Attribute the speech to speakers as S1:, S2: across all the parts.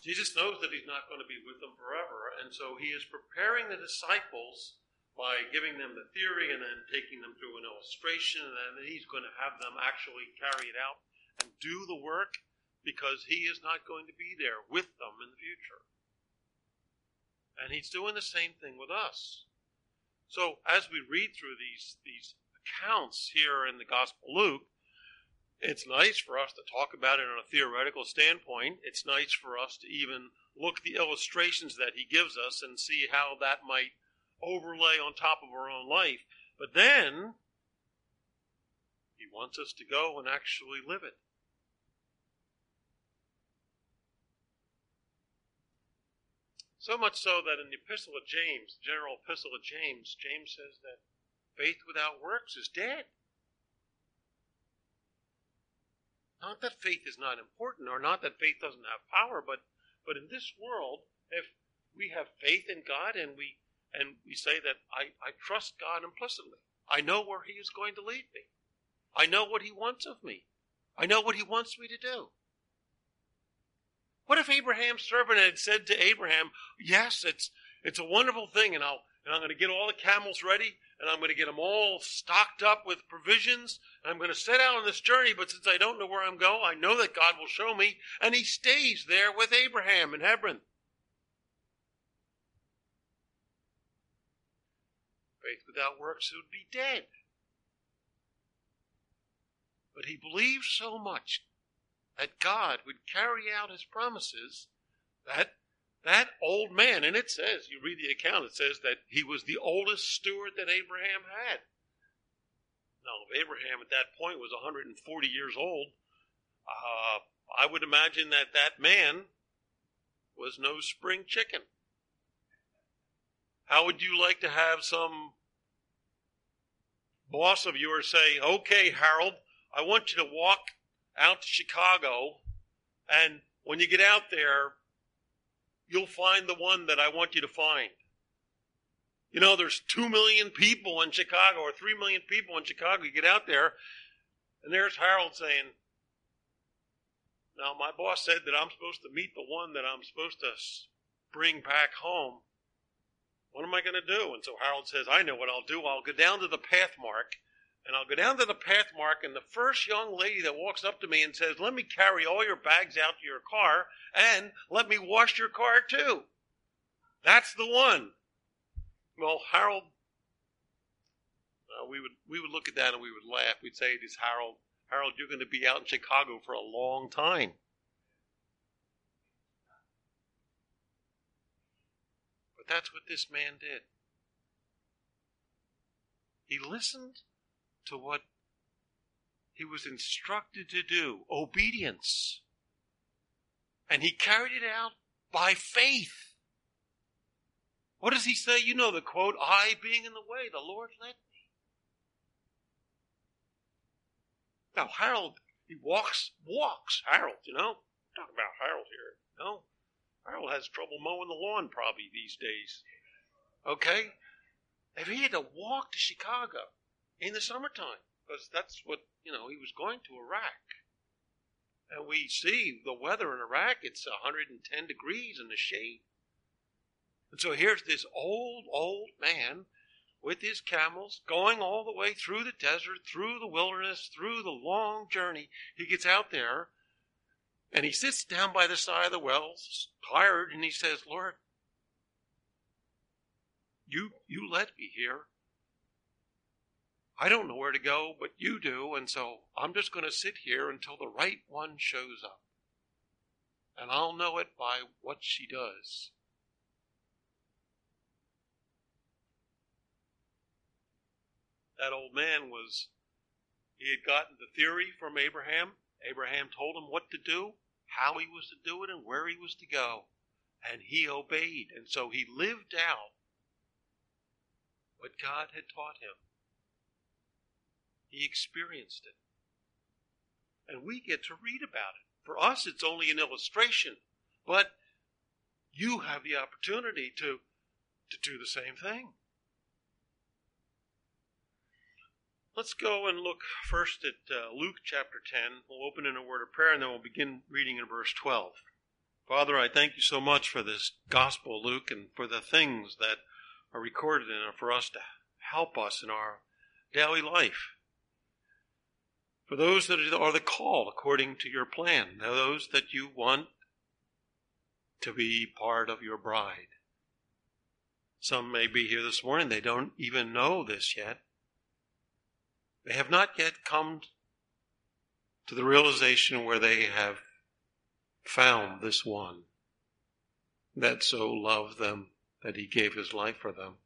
S1: Jesus knows that he's not going to be with them forever, and so he is preparing the disciples by giving them the theory and then taking them through an illustration, and then he's going to have them actually carry it out and do the work because he is not going to be there with them in the future. And he's doing the same thing with us. So as we read through these accounts here in the Gospel of Luke, it's nice for us to talk about it on a theoretical standpoint. It's nice for us to even look at the illustrations that he gives us and see how that might overlay on top of our own life. But then, he wants us to go and actually live it. So much so that in the Epistle of James, general Epistle of James, James says that faith without works is dead. Not that faith is not important, or not that faith doesn't have power, but in this world, if we have faith in God and we say that I trust God implicitly, I know where he is going to lead me. I know what he wants of me. I know what he wants me to do. What if Abraham's servant had said to Abraham, yes, it's a wonderful thing, and I'm going to get all the camels ready, and I'm going to get them all stocked up with provisions, and I'm going to set out on this journey, but since I don't know where I'm going, I know that God will show me, and he stays there with Abraham in Hebron. Faith without works would be dead. But he believed so much that God would carry out his promises that old man, and it says, you read the account, it says that he was the oldest steward that Abraham had. Now, if Abraham at that point was 140 years old, I would imagine that man was no spring chicken. How would you like to have some boss of yours say, okay, Harold, I want you to walk out to Chicago, and when you get out there, you'll find the one that I want you to find. You know, there's 2 million people in Chicago, or 3 million people in Chicago. You get out there, and there's Harold saying, now my boss said that I'm supposed to meet the one that I'm supposed to bring back home. What am I going to do? And so Harold says, I know what I'll do. I'll go down to the Pathmark, and I'll go down to the Pathmark, and the first young lady that walks up to me and says, let me carry all your bags out to your car, and let me wash your car too. That's the one. Well, Harold, we would look at that and we would laugh. We'd say to Harold, you're going to be out in Chicago for a long time. But that's what this man did. He listened to what he was instructed to do, obedience. And he carried it out by faith. What does he say? You know the quote, I being in the way, the Lord led me. Now Harold, he walks, Harold, you know. Talk about Harold here. No, Harold has trouble mowing the lawn probably these days. Okay? If he had to walk to Chicago in the summertime, because that's what, he was going to Iraq. And we see the weather in Iraq, it's 110 degrees in the shade. And so here's this old man with his camels going all the way through the desert, through the wilderness, through the long journey. He gets out there and he sits down by the side of the wells, tired, and he says, Lord, you led me here. I don't know where to go, but you do, and so I'm just going to sit here until the right one shows up. And I'll know it by what she does. That old man he had gotten the theory from Abraham. Abraham told him what to do, how he was to do it, and where he was to go. And he obeyed, and so he lived out what God had taught him. He experienced it. And we get to read about it. For us, it's only an illustration. But you have the opportunity to do the same thing. Let's go and look first at Luke chapter 10. We'll open in a word of prayer, and then we'll begin reading in verse 12. Father, I thank you so much for this gospel, Luke, and for the things that are recorded in it for us to help us in our daily life. For those that are the called according to your plan, those that you want to be part of your bride. Some may be here this morning, they don't even know this yet. They have not yet come to the realization where they have found this one that so loved them that he gave his life for them.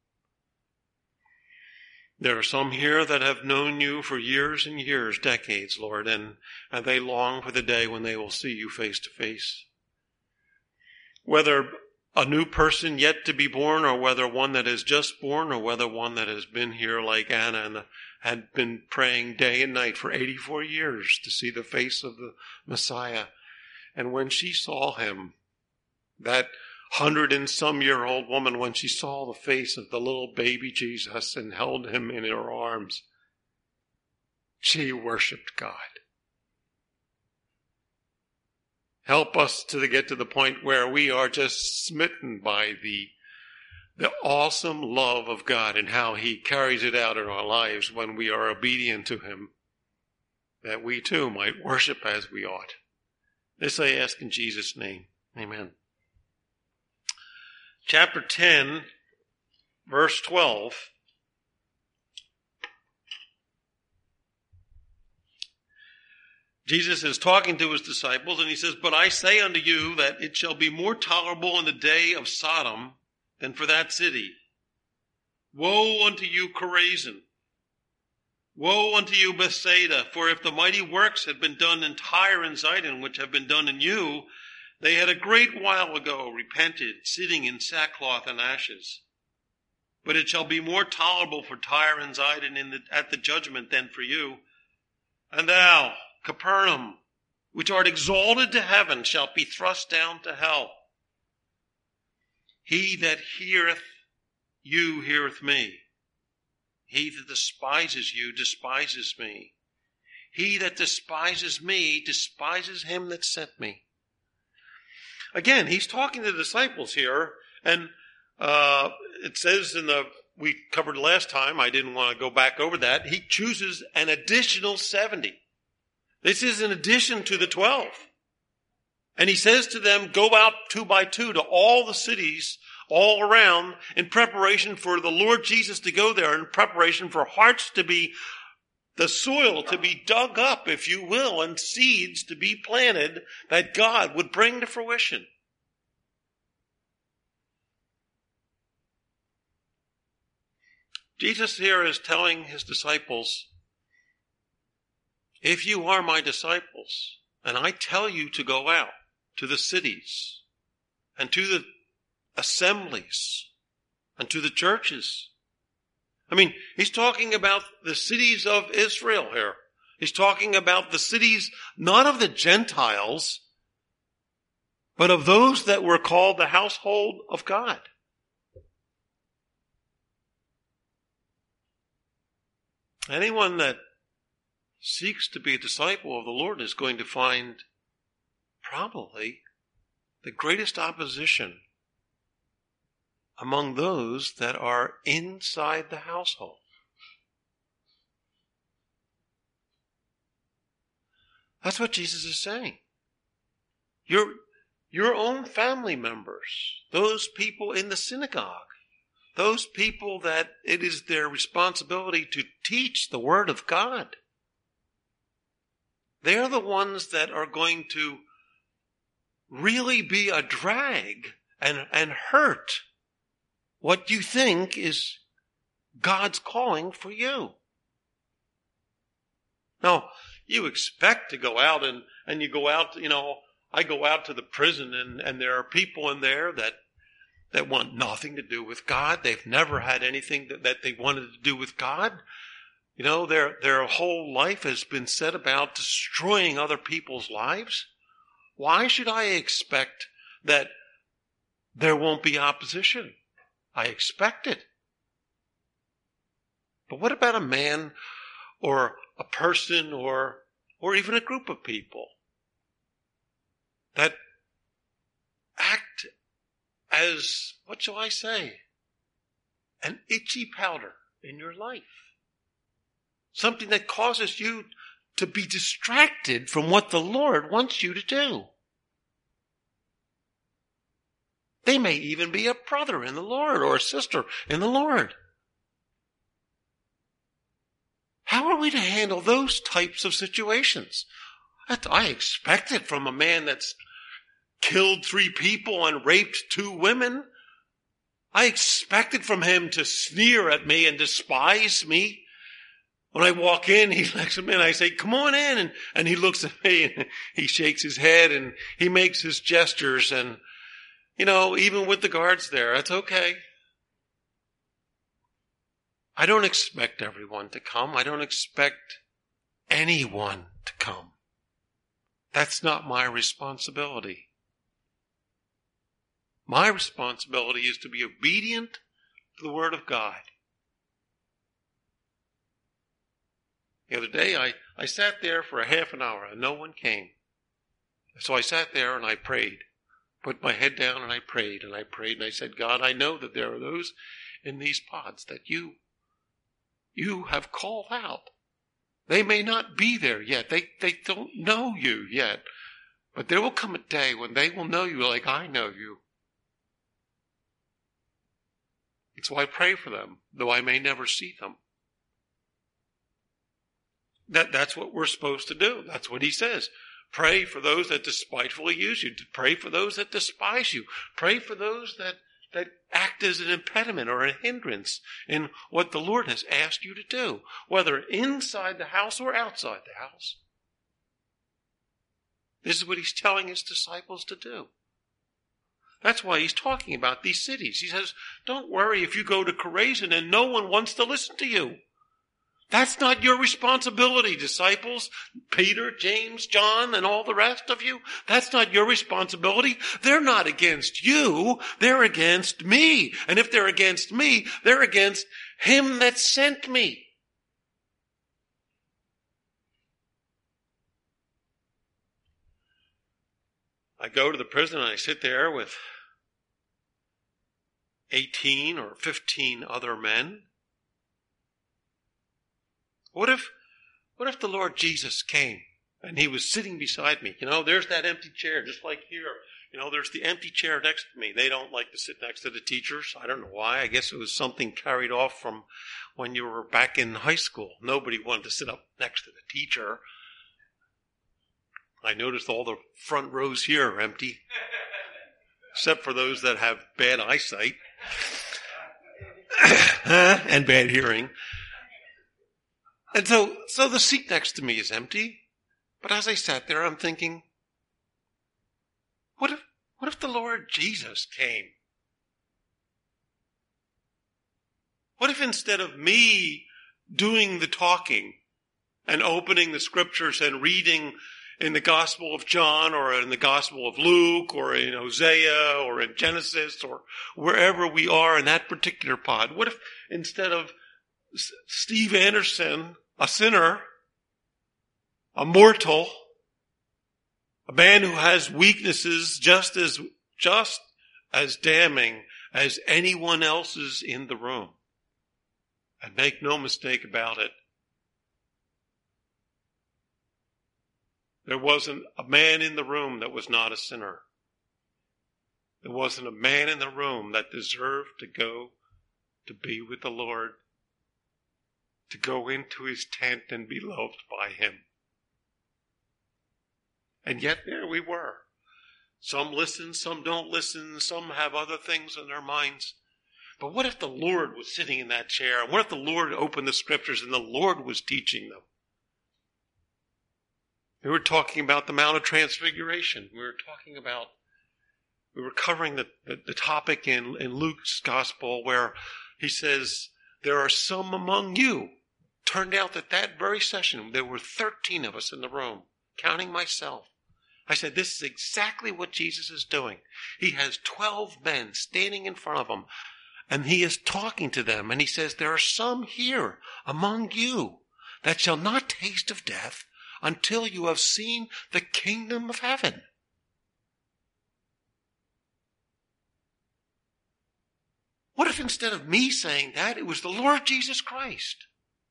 S1: There are some here that have known you for years and years, decades, Lord, and they long for the day when they will see you face to face. Whether a new person yet to be born, or whether one that is just born, or whether one that has been here like Anna and had been praying day and night for 84 years to see the face of the Messiah. And when she saw him, that 100-and-some-year-old woman, when she saw the face of the little baby Jesus and held him in her arms, she worshiped God. Help us to get to the point where we are just smitten by the awesome love of God and how he carries it out in our lives when we are obedient to him, that we too might worship as we ought. This I ask in Jesus' name. Amen. Chapter 10, verse 12. Jesus is talking to his disciples, and he says, "But I say unto you that it shall be more tolerable in the day of Sodom than for that city. Woe unto you, Chorazin! Woe unto you, Bethsaida! For if the mighty works had been done in Tyre and Sidon, which have been done in you, they had a great while ago repented, sitting in sackcloth and ashes. But it shall be more tolerable for Tyre and Sidon at the judgment than for you. And thou, Capernaum, which art exalted to heaven, shalt be thrust down to hell. He that heareth you heareth me. He that despises you despises me. He that despises me despises him that sent me." Again, he's talking to the disciples here, and it says we covered last time, I didn't want to go back over that, he chooses an additional 70. This is in addition to the 12. And he says to them, go out 2 by 2 to all the cities all around in preparation for the Lord Jesus to go there, in preparation for hearts to be, the soil to be dug up, if you will, and seeds to be planted that God would bring to fruition. Jesus here is telling his disciples, if you are my disciples, and I tell you to go out to the cities and to the assemblies and to the churches. I mean, he's talking about the cities of Israel here. He's talking about the cities, not of the Gentiles, but of those that were called the household of God. Anyone that seeks to be a disciple of the Lord is going to find probably the greatest opposition among those that are inside the household. That's what Jesus is saying. Your own family members, those people in the synagogue, those people that it is their responsibility to teach the Word of God, they're the ones that are going to really be a drag and hurt what you think is God's calling for you. Now, you expect to go out and you go out, I go out to the prison and there are people in there that want nothing to do with God. They've never had anything that they wanted to do with God. Their whole life has been set about destroying other people's lives. Why should I expect that there won't be opposition? I expect it. But what about a man or a person or even a group of people that as, what shall I say, an itchy powder in your life. Something that causes you to be distracted from what the Lord wants you to do. They may even be a brother in the Lord or a sister in the Lord. How are we to handle those types of situations? I expect it from a man that's killed 3 people and raped 2 women. I expect it from him to sneer at me and despise me. When I walk in, he lets him in. I say, come on in. And he looks at me and he shakes his head and he makes his gestures. And, even with the guards there, that's okay. I don't expect everyone to come. I don't expect anyone to come. That's not my responsibility. My responsibility is to be obedient to the Word of God. The other day, I sat there for a half an hour and no one came. So I sat there and I prayed. Put my head down and I prayed and I prayed and I said, God, I know that there are those in these pods that you have called out. They may not be there yet. They don't know you yet. But there will come a day when they will know you like I know you. And so I pray for them, though I may never see them. That's what we're supposed to do. That's what he says. Pray for those that despitefully use you. Pray for those that despise you. Pray for those that act as an impediment or a hindrance in what the Lord has asked you to do, whether inside the house or outside the house. This is what he's telling his disciples to do. That's why he's talking about these cities. He says, don't worry if you go to Chorazin and no one wants to listen to you. That's not your responsibility, disciples. Peter, James, John, and all the rest of you. That's not your responsibility. They're not against you. They're against me. And if they're against me, they're against him that sent me. I go to the prison and I sit there with 18 or 15 other men. What if the Lord Jesus came and he was sitting beside me? There's that empty chair, just like here. There's the empty chair next to me. They don't like to sit next to the teachers. I don't know why. I guess it was something carried off from when you were back in high school. Nobody wanted to sit up next to the teacher. I noticed all the front rows here are empty, except for those that have bad eyesight and bad hearing. And so the seat next to me is empty. But as I sat there, I'm thinking, what if the Lord Jesus came? What if instead of me doing the talking and opening the scriptures and reading in the Gospel of John or in the Gospel of Luke or in Hosea or in Genesis or wherever we are in that particular pod, what if instead of Steve Anderson, a sinner, a mortal, a man who has weaknesses just as damning as anyone else's in the room. And make no mistake about it, there wasn't a man in the room that was not a sinner. There wasn't a man in the room that deserved to go to be with the Lord, to go into his tent and be loved by him. And yet there we were. Some listen, some don't listen, some have other things in their minds. But what if the Lord was sitting in that chair? And what if the Lord opened the scriptures and the Lord was teaching them? We were talking about the Mount of Transfiguration. We were covering the topic in Luke's gospel where he says, there are some among you. Turned out that very session, there were 13 of us in the room, counting myself. I said, this is exactly what Jesus is doing. He has 12 men standing in front of him, and he is talking to them, and he says, there are some here among you that shall not taste of death until you have seen the kingdom of heaven. What if instead of me saying that, it was the Lord Jesus Christ?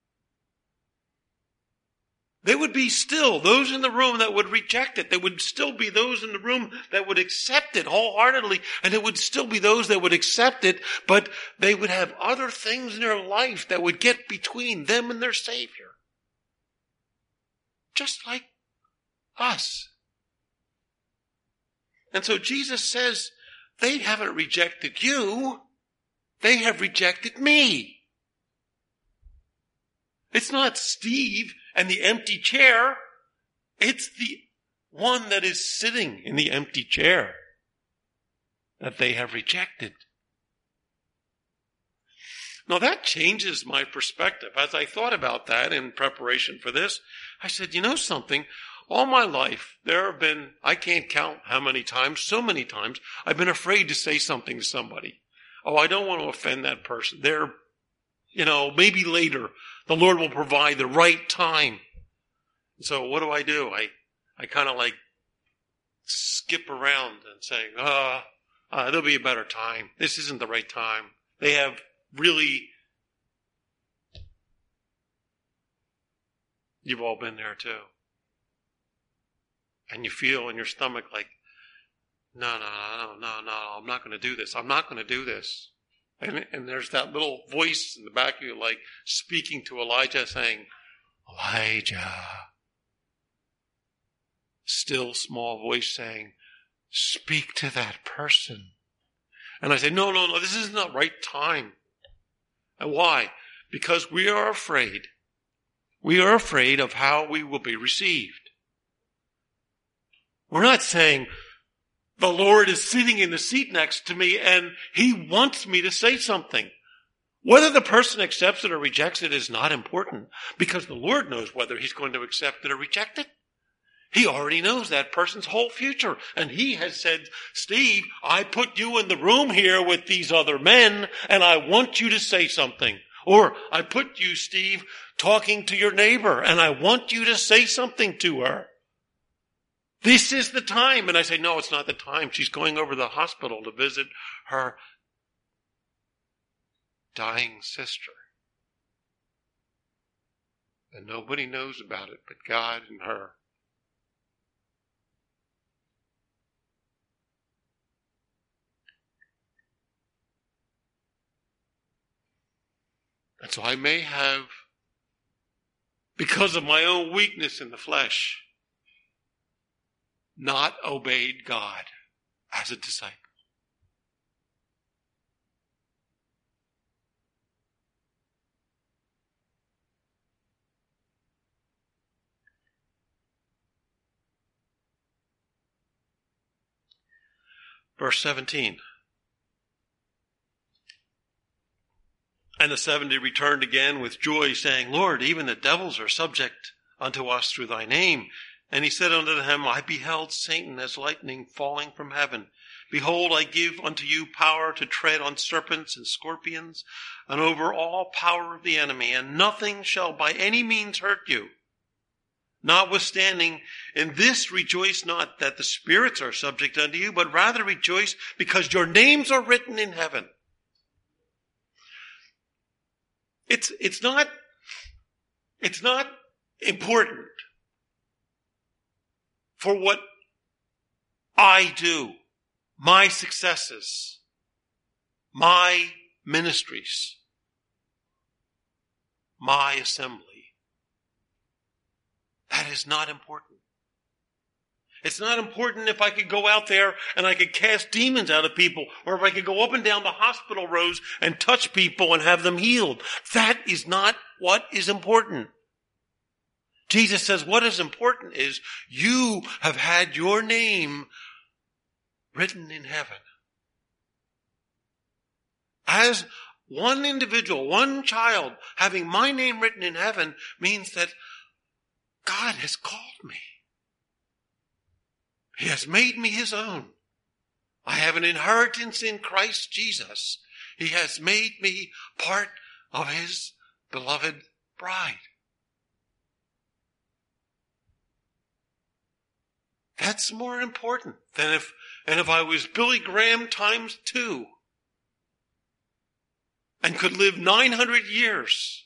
S1: There would be still those in the room that would reject it. There would still be those in the room that would accept it wholeheartedly. And there would still be those that would accept it, but they would have other things in their life that would get between them and their Savior. Just like us. And so Jesus says, they haven't rejected you. They have rejected me. It's not Steve and the empty chair. It's the one that is sitting in the empty chair that they have rejected. Now that changes my perspective. As I thought about that in preparation for this, I said, you know something? All my life, there have been, I can't count how many times, so many times, I've been afraid to say something to somebody. Oh, I don't want to offend that person. They're, maybe later the Lord will provide the right time. So what do? I kind of like skip around and say, there'll be a better time. This isn't the right time. They have really, you've all been there too. And you feel in your stomach like, no, I'm not going to do this. I'm not going to do this. And there's that little voice in the back of you like speaking to Elijah saying, Elijah. Still small voice saying, speak to that person. And I say, no, this isn't the right time. And why? Because we are afraid. We are afraid of how we will be received. We're not saying, the Lord is sitting in the seat next to me and He wants me to say something. Whether the person accepts it or rejects it is not important because the Lord knows whether He's going to accept it or reject it. He already knows that person's whole future. And He has said, Steve, I put you in the room here with these other men and I want you to say something. Or I put you, Steve, talking to your neighbor and I want you to say something to her. This is the time. And I say, no, it's not the time. She's going over to the hospital to visit her dying sister. And nobody knows about it but God and her. And so I may have, because of my own weakness in the flesh, not obeyed God as a disciple. Verse 17. And the 70 returned again with joy, saying, Lord, even the devils are subject unto us through thy name. And he said unto them, I beheld Satan as lightning falling from heaven. Behold, I give unto you power to tread on serpents and scorpions, and over all power of the enemy, and nothing shall by any means hurt you. Notwithstanding, in this rejoice not that the spirits are subject unto you, but rather rejoice because your names are written in heaven. It's not important for what I do, my successes, my ministries, my assembly. That is not important. It's not important if I could go out there and I could cast demons out of people, or if I could go up and down the hospital rows and touch people and have them healed. That is not what is important. Jesus says what is important is you have had your name written in heaven. As one individual, one child, having my name written in heaven means that God has called me. He has made me His own. I have an inheritance in Christ Jesus. He has made me part of His beloved bride. That's more important than if I was Billy Graham times 2. and could live 900 years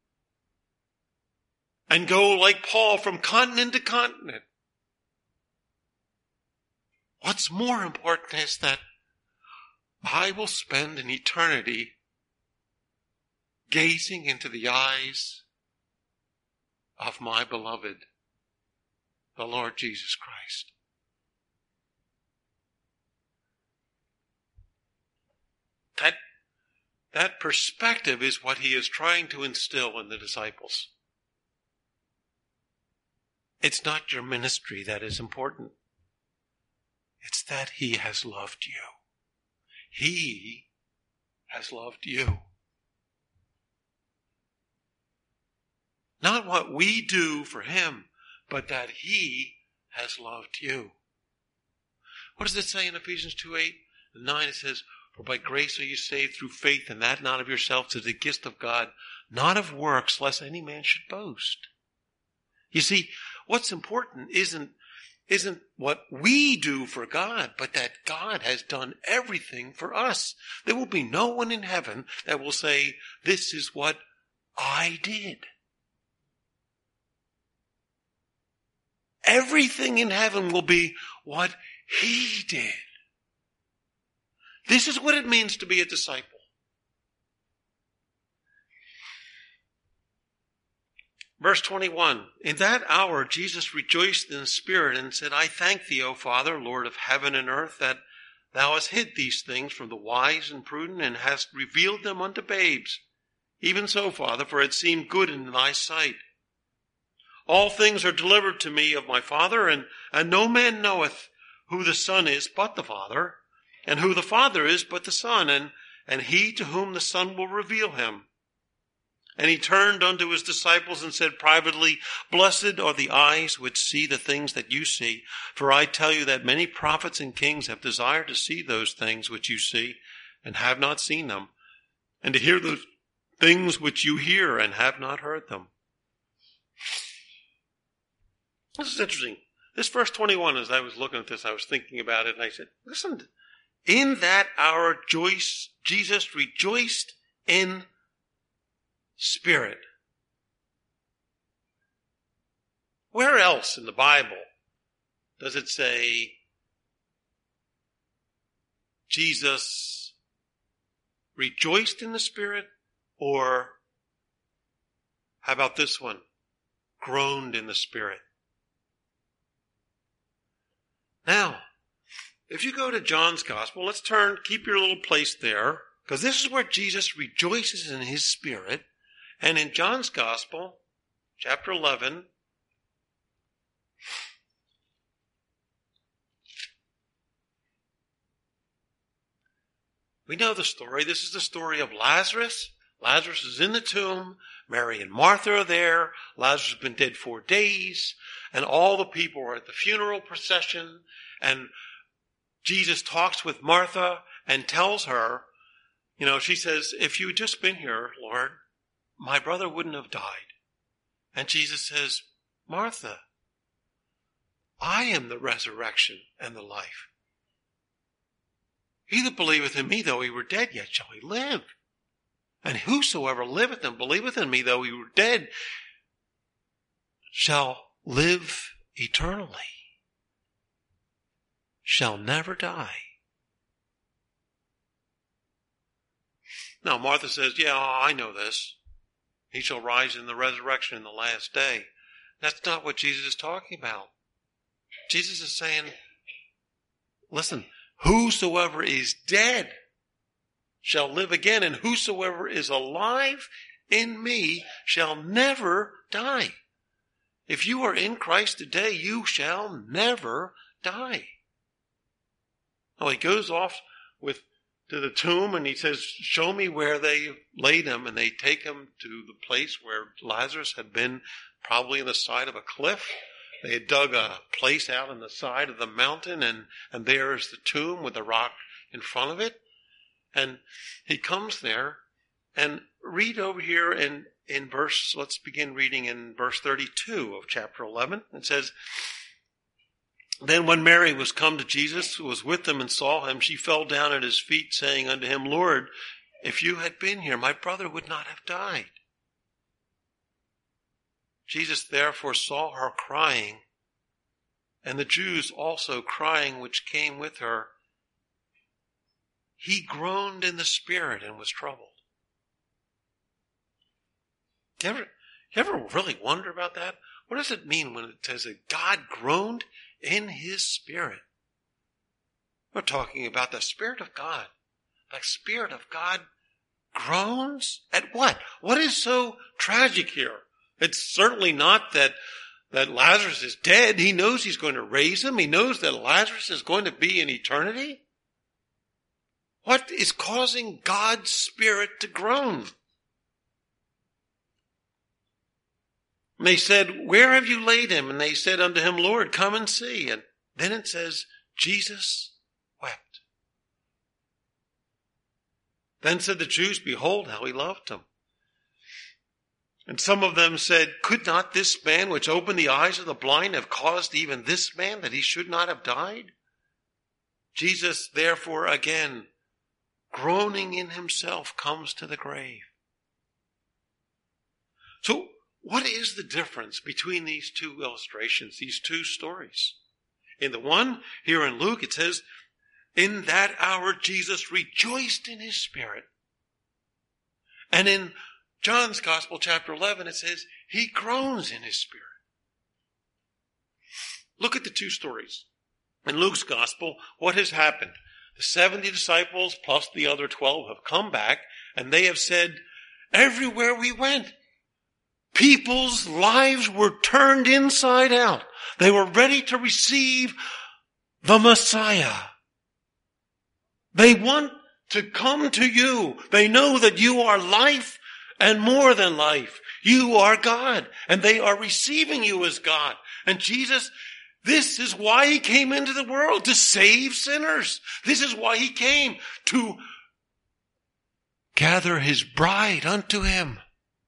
S1: and go like Paul from continent to continent. What's more important is that I will spend an eternity gazing into the eyes of my beloved, the Lord Jesus Christ. That perspective is what he is trying to instill in the disciples. It's not your ministry that is important. It's that he has loved you. He has loved you. Not what we do for him, but that he has loved you. What does it say in Ephesians 2:8 and 9? It says, "For by grace are you saved through faith, and that not of yourselves, is a gift of God, not of works, lest any man should boast." You see, what's important isn't what we do for God, but that God has done everything for us. There will be no one in heaven that will say, "This is what I did." Everything in heaven will be what he did. This is what it means to be a disciple. Verse 21, "In that hour Jesus rejoiced in the Spirit and said, I thank thee, O Father, Lord of heaven and earth, that thou hast hid these things from the wise and prudent and hast revealed them unto babes. Even so, Father, for it seemed good in thy sight. All things are delivered to me of my Father, and no man knoweth who the Son is but the Father, and who the Father is but the Son, and he to whom the Son will reveal him. And he turned unto his disciples and said privately, Blessed are the eyes which see the things that you see. For I tell you that many prophets and kings have desired to see those things which you see, and have not seen them, and to hear those things which you hear, and have not heard them." This is interesting. This verse 21, as I was looking at this, I was thinking about it, and I said, listen, in that hour Jesus rejoiced in spirit. Where else in the Bible does it say Jesus rejoiced in the Spirit? Or how about this one? Groaned in the Spirit. Now, if you go to John's Gospel, let's keep your little place there, because this is where Jesus rejoices in his Spirit. And in John's Gospel, chapter 11, we know the story. This is the story of Lazarus. Lazarus is in the tomb. Mary and Martha are there. Lazarus has been dead 4 days. And all the people are at the funeral procession. And Jesus talks with Martha and tells her, she says, if you had just been here, Lord, my brother wouldn't have died. And Jesus says, Martha, I am the resurrection and the life. He that believeth in me, though he were dead, yet shall he live. And whosoever liveth and believeth in me, though he were dead, shall live eternally, shall never die. Now Martha says, yeah, I know this. He shall rise in the resurrection in the last day. That's not what Jesus is talking about. Jesus is saying, listen, whosoever is dead shall live again, and whosoever is alive in me shall never die. If you are in Christ today, you shall never die. Well, he goes off to the tomb and he says, show me where they laid him. And they take him to the place where Lazarus had been, probably on the side of a cliff. They had dug a place out on the side of the mountain, and there is the tomb with the rock in front of it. And he comes there, and read over here in verse, let's begin reading in verse 32 of chapter 11. It says, Then when Mary was come to Jesus, who was with them, and saw him, she fell down at his feet, saying unto him, Lord,
S2: if you had been here, my brother would not have died. Jesus therefore saw her crying, and the Jews also crying which came with her. He groaned in the spirit and was troubled. You ever really wonder about that? What does it mean when it says that God groaned in his spirit? We're talking about the Spirit of God. The Spirit of God groans at what? What is so tragic here? It's certainly not that Lazarus is dead. He knows he's going to raise him. He knows that Lazarus is going to be in eternity. What is causing God's Spirit to groan? And they said, where have you laid him? And they said unto him, Lord, come and see. And then it says, Jesus wept. Then said the Jews, behold how he loved him. And some of them said, could not this man which opened the eyes of the blind have caused even this man that he should not have died? Jesus therefore again, groaning in himself, comes to the grave. So what is the difference between these two illustrations, these two stories? In the one, here in Luke, it says, in that hour Jesus rejoiced in his spirit. And in John's Gospel, chapter 11, it says, he groans in his spirit. Look at the two stories. In Luke's Gospel, what has happened? The 70 disciples plus the other 12 have come back, and they have said, everywhere we went, people's lives were turned inside out. They were ready to receive the Messiah. They want to come to you. They know that you are life and more than life. You are God, and they are receiving you as God. And Jesus, this is why he came into the world, to save sinners. This is why he came, to gather his bride unto him.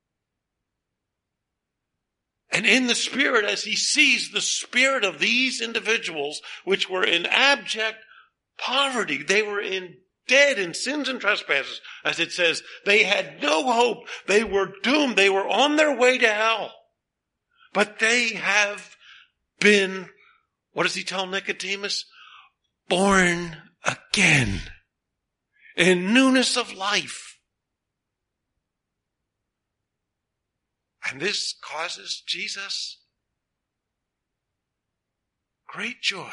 S2: And in the Spirit, as he sees the spirit of these individuals, which were in abject poverty, they were dead in sins and trespasses, as it says, they had no hope, they were doomed, they were on their way to hell. But they have been, what does he tell Nicodemus? Born again, in newness of life. And this causes Jesus great joy.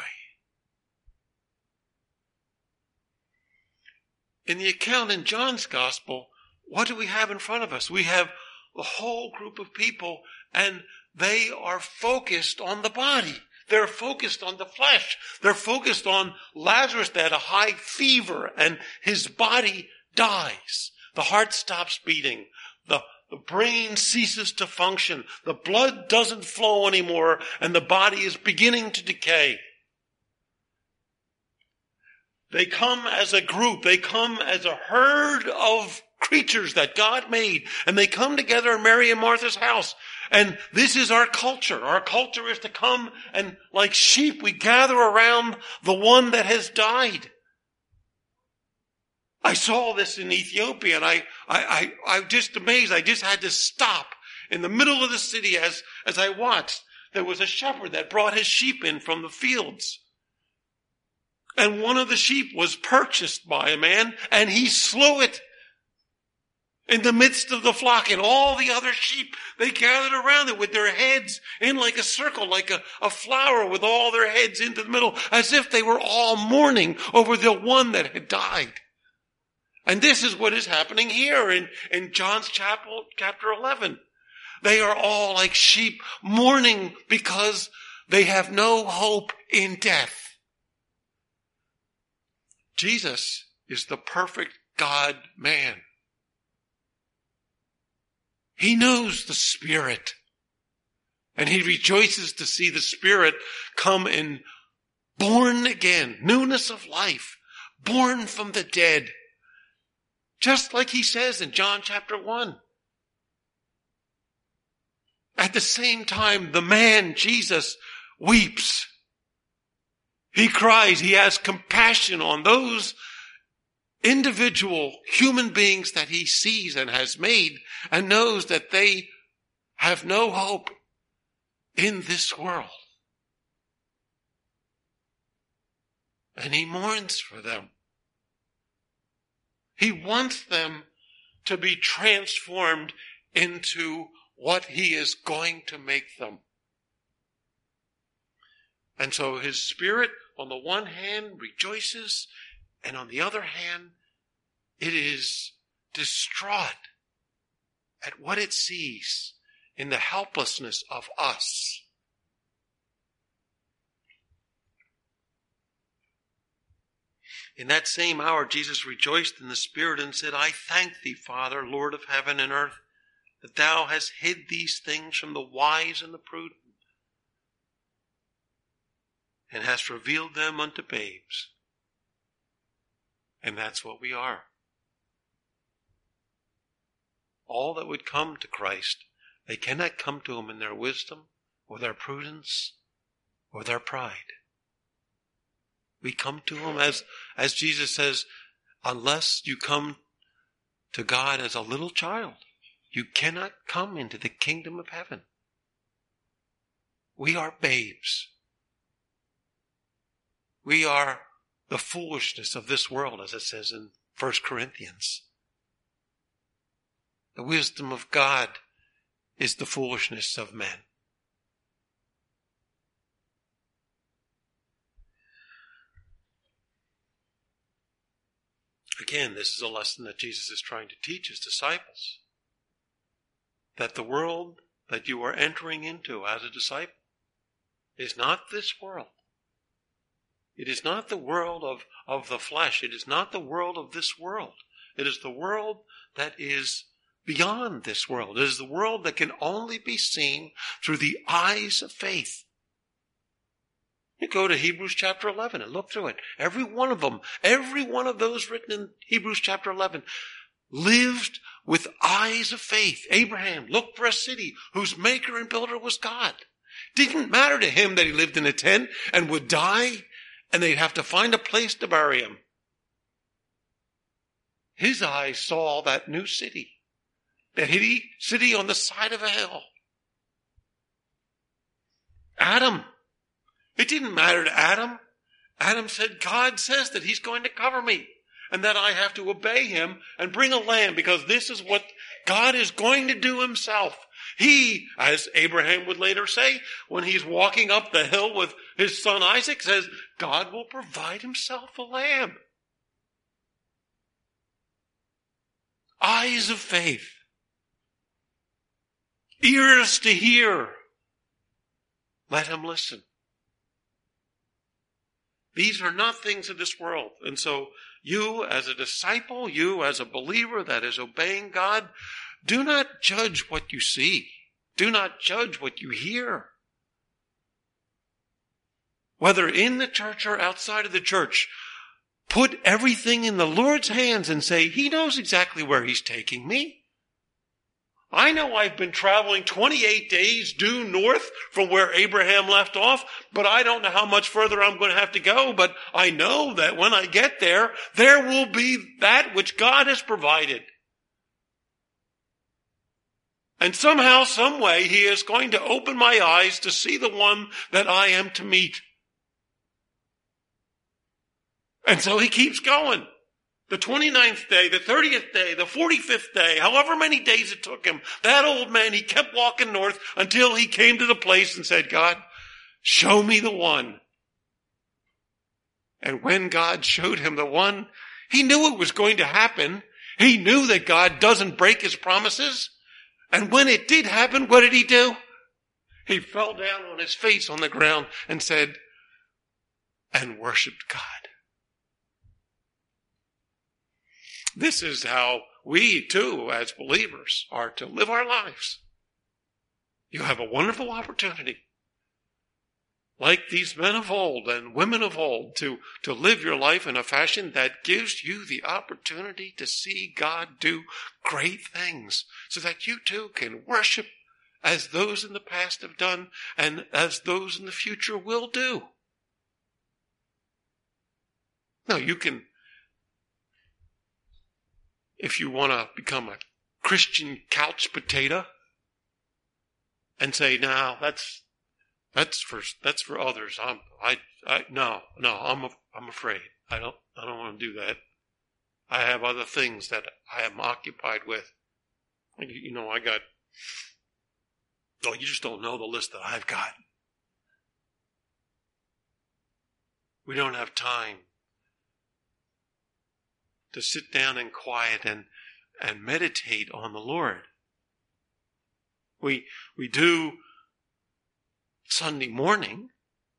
S2: In the account in John's Gospel, what do we have in front of us? We have a whole group of people, and they are focused on the body. They're focused on the flesh. They're focused on Lazarus that had a high fever, and his body dies. The heart stops beating. The brain ceases to function. The blood doesn't flow anymore, and the body is beginning to decay. They come as a group. They come as a herd of creatures that God made. And they come together in Mary and Martha's house. And this is our culture. Our culture is to come and like sheep, we gather around the one that has died. I saw this in Ethiopia, and I'm just amazed. I just had to stop in the middle of the city as I watched. There was a shepherd that brought his sheep in from the fields. And one of the sheep was purchased by a man, and he slew it in the midst of the flock. And all the other sheep, they gathered around it with their heads in like a circle, like a flower with all their heads into the middle, as if they were all mourning over the one that had died. And this is what is happening here in John's chapter 11. They are all like sheep mourning because they have no hope in death. Jesus is the perfect God-man. He knows the Spirit, and he rejoices to see the Spirit come in born again, newness of life, born from the dead. Just like he says in John chapter 1. At the same time, the man, Jesus, weeps. He cries. He has compassion on those individual human beings that he sees and has made and knows that they have no hope in this world. And he mourns for them. He wants them to be transformed into what he is going to make them. And so his spirit, on the one hand, rejoices, and on the other hand, it is distraught at what it sees in the helplessness of us. In that same hour, Jesus rejoiced in the Spirit and said, I thank thee, Father, Lord of heaven and earth, that thou hast hid these things from the wise and the prudent, and hast revealed them unto babes. And that's what we are. All that would come to Christ, they cannot come to him in their wisdom, or their prudence, or their pride. We come to him as Jesus says, unless you come to God as a little child, you cannot come into the kingdom of heaven. We are babes. We are the foolishness of this world, as it says in 1 Corinthians. The wisdom of God is the foolishness of men. Again, this is a lesson that Jesus is trying to teach his disciples. That the world that you are entering into as a disciple is not this world. It is not the world of the flesh. It is not the world of this world. It is the world that is beyond this world. It is the world that can only be seen through the eyes of faith. You go to Hebrews chapter 11 and look through it. Every one of them, every one of those written in Hebrews chapter 11 lived with eyes of faith. Abraham looked for a city whose maker and builder was God. Didn't matter to him that he lived in a tent and would die and they'd have to find a place to bury him. His eyes saw that new city, that city on the side of a hill. Adam, it didn't matter to Adam. Adam said, God says that he's going to cover me and that I have to obey him and bring a lamb because this is what God is going to do himself. He, as Abraham would later say, when he's walking up the hill with his son Isaac, says, God will provide himself a lamb. Eyes of faith. Ears to hear. Let him listen. These are not things of this world. And so you as a disciple, you as a believer that is obeying God, do not judge what you see. Do not judge what you hear. Whether in the church or outside of the church, put everything in the Lord's hands and say, he knows exactly where he's taking me. I know I've been traveling 28 days due north from where Abraham left off, but I don't know how much further I'm going to have to go. But I know that when I get there, there will be that which God has provided. And somehow, some way, he is going to open my eyes to see the one that I am to meet. And so he keeps going. The 29th day, the 30th day, the 45th day, however many days it took him, that old man, he kept walking north until he came to the place and said, God, show me the one. And when God showed him the one, he knew it was going to happen. He knew that God doesn't break his promises. And when it did happen, what did he do? He fell down on his face on the ground and said, and worshiped God. This is how we, too, as believers, are to live our lives. You have a wonderful opportunity, like these men of old and women of old, to live your life in a fashion that gives you the opportunity to see God do great things, so that you, too, can worship as those in the past have done and as those in the future will do. Now, you can if you want to become a Christian couch potato and say, no, that's for others. I'm afraid. I don't want to do that. I have other things that I am occupied with. You just don't know the list that I've got. We don't have time to sit down in quiet and meditate on the Lord. We do Sunday morning,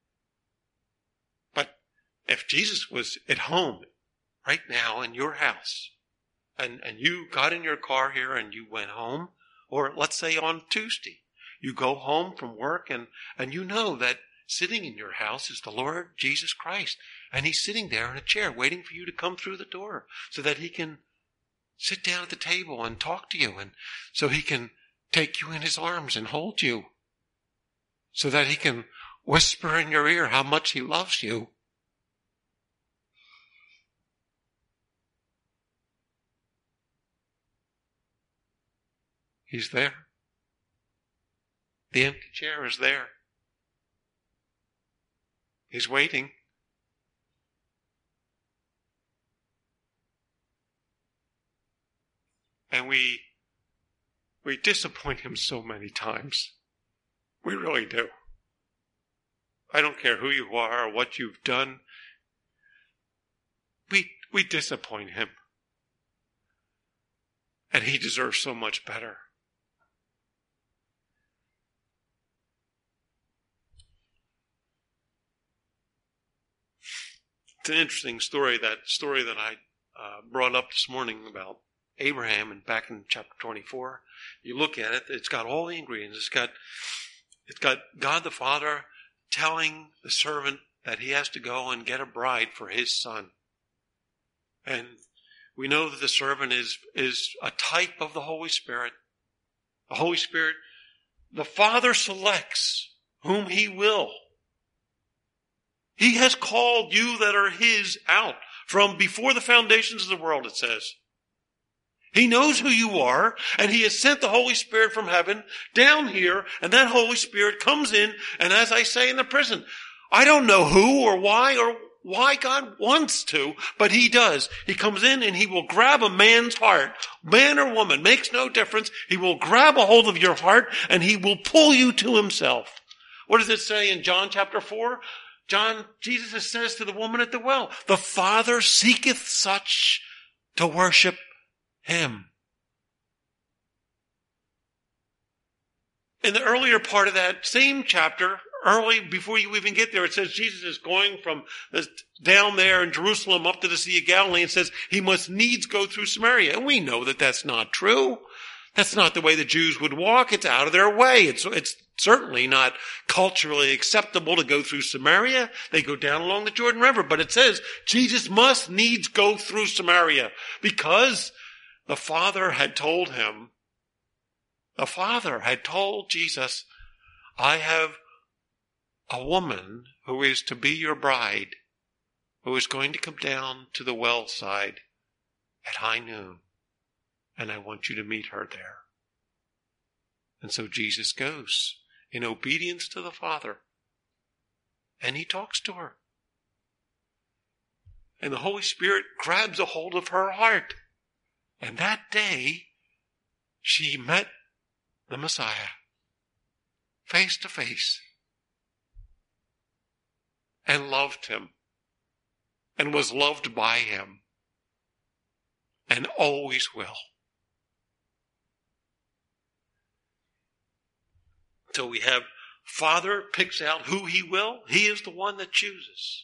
S2: but if Jesus was at home right now in your house, and you got in your car here and you went home, or let's say on Tuesday, you go home from work and you know that sitting in your house is the Lord Jesus Christ, and he's sitting there in a chair waiting for you to come through the door so that he can sit down at the table and talk to you, and so he can take you in his arms and hold you, so that he can whisper in your ear how much he loves you. He's there. The empty chair is there. He's waiting. And we disappoint him so many times. We really do. I don't care who you are or what you've done. We disappoint him. And he deserves so much better. It's an interesting story, that I brought up this morning about Abraham, and back in chapter 24. You look at it, it's got all the ingredients. It's got God the Father telling the servant that he has to go and get a bride for his son. And we know that the servant is a type of the Holy Spirit. The Holy Spirit, the Father selects whom he will. He has called you that are his out from before the foundations of the world, it says. He knows who you are, and he has sent the Holy Spirit from heaven down here, and that Holy Spirit comes in, and as I say in the prison, I don't know who or why God wants to, but he does. He comes in and he will grab a man's heart, man or woman, makes no difference. He will grab a hold of your heart and he will pull you to himself. What does it say in John chapter 4? Jesus says to the woman at the well, the Father seeketh such to worship him. In the earlier part of that same chapter, early before you even get there, it says Jesus is going from down there in Jerusalem up to the Sea of Galilee, and says he must needs go through Samaria. And we know that that's not true. That's not the way the Jews would walk. It's out of their way. It's certainly not culturally acceptable to go through Samaria. They go down along the Jordan River. But it says Jesus must needs go through Samaria because the Father had told him, the Father had told Jesus, I have a woman who is to be your bride, who is going to come down to the well side at high noon, and I want you to meet her there. And so Jesus goes in obedience to the Father, and he talks to her. And the Holy Spirit grabs a hold of her heart. And that day, she met the Messiah face to face and loved him and was loved by him and always will. So we have Father picks out who he will. He is the one that chooses.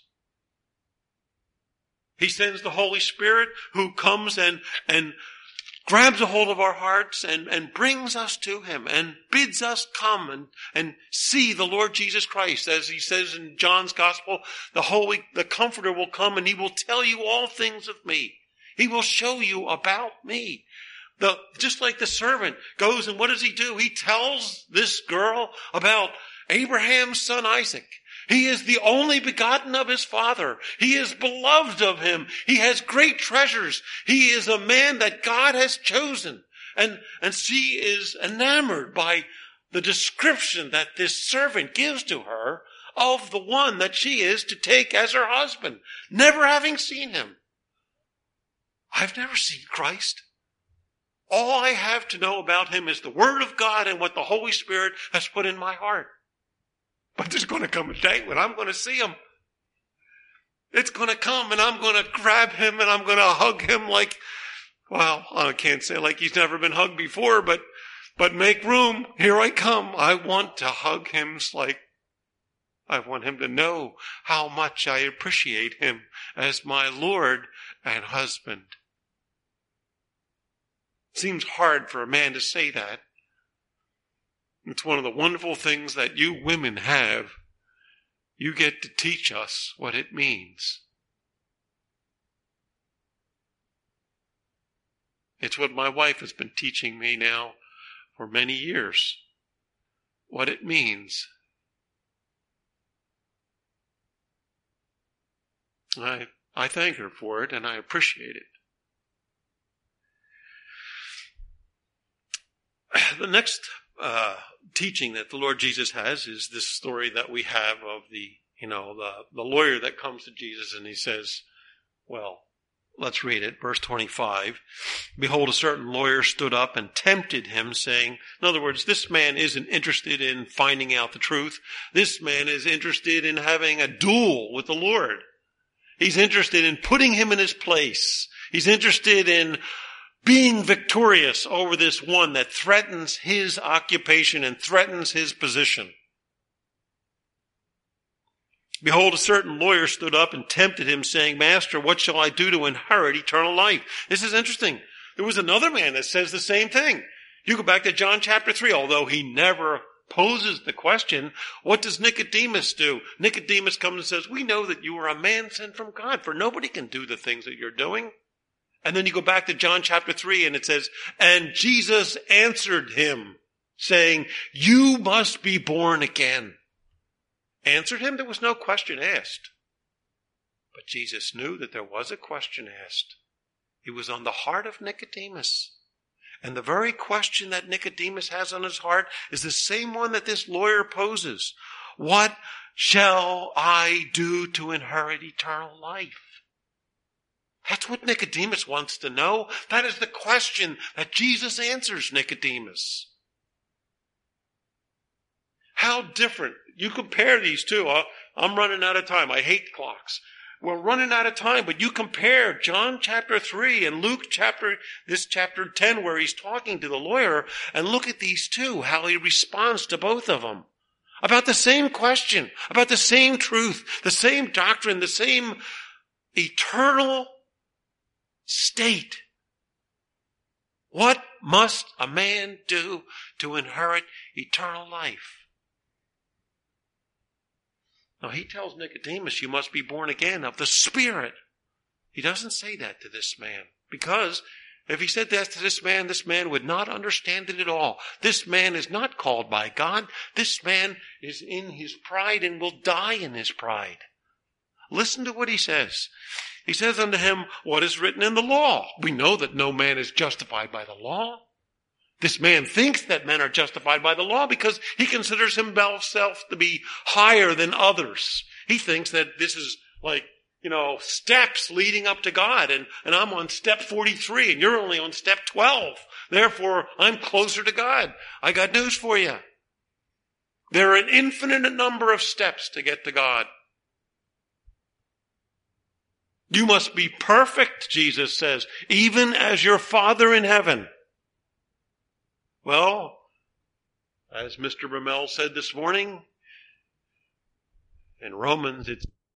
S2: He sends the Holy Spirit who comes and grabs a hold of our hearts and brings us to him and bids us come and see the Lord Jesus Christ. As he says in John's Gospel, the Comforter will come and he will tell you all things of me. He will show you about me. Just like the servant goes, and what does he do? He tells this girl about Abraham's son Isaac. He is the only begotten of his Father. He is beloved of him. He has great treasures. He is a man that God has chosen. And she is enamored by the description that this servant gives to her of the one that she is to take as her husband, never having seen him. I've never seen Christ. All I have to know about him is the Word of God and what the Holy Spirit has put in my heart. But there's going to come a day when I'm going to see him. It's going to come and I'm going to grab him and I'm going to hug him like, well, I can't say like he's never been hugged before, but make room. Here I come. I want to hug him like I want him to know how much I appreciate him as my Lord and husband. It seems hard for a man to say that. It's one of the wonderful things that you women have. You get to teach us what it means. It's what my wife has been teaching me now for many years. What it means. I thank her for it and I appreciate it. The next teaching that the Lord Jesus has is this story that we have of the lawyer that comes to Jesus and he says, well, let's read it. Verse 25. Behold, a certain lawyer stood up and tempted him, saying, in other words, this man isn't interested in finding out the truth. This man is interested in having a duel with the Lord. He's interested in putting him in his place. He's interested in being victorious over this one that threatens his occupation and threatens his position. Behold, a certain lawyer stood up and tempted him, saying, Master, what shall I do to inherit eternal life? This is interesting. There was another man that says the same thing. You go back to John chapter 3, although he never poses the question, what does Nicodemus do? Nicodemus comes and says, we know that you are a man sent from God, for nobody can do the things that you're doing. And then you go back to John chapter 3 and it says, and Jesus answered him, saying, you must be born again. Answered him? There was no question asked. But Jesus knew that there was a question asked. It was on the heart of Nicodemus. And the very question that Nicodemus has on his heart is the same one that this lawyer poses. What shall I do to inherit eternal life? That's what Nicodemus wants to know. That is the question that Jesus answers Nicodemus. How different. You compare these two. I'm running out of time. I hate clocks. We're running out of time, but you compare John chapter 3 and Luke chapter 10 where he's talking to the lawyer, and look at these two, how he responds to both of them. About the same question, about the same truth, the same doctrine, the same eternal state. What must a man do to inherit eternal life? Now he tells Nicodemus, you must be born again of the Spirit. He doesn't say that to this man, because if he said that to this man would not understand it at all. This man is not called by God. This man is in his pride and will die in his pride. Listen to what he says. He says unto him, what is written in the law? We know that no man is justified by the law. This man thinks that men are justified by the law because he considers himself to be higher than others. He thinks that this is like, steps leading up to God, and I'm on step 43 and you're only on step 12. Therefore, I'm closer to God. I got news for you. There are an infinite number of steps to get to God. You must be perfect, Jesus says, even as your Father in heaven. Well, as Mr. Ramel said this morning, in Romans, it's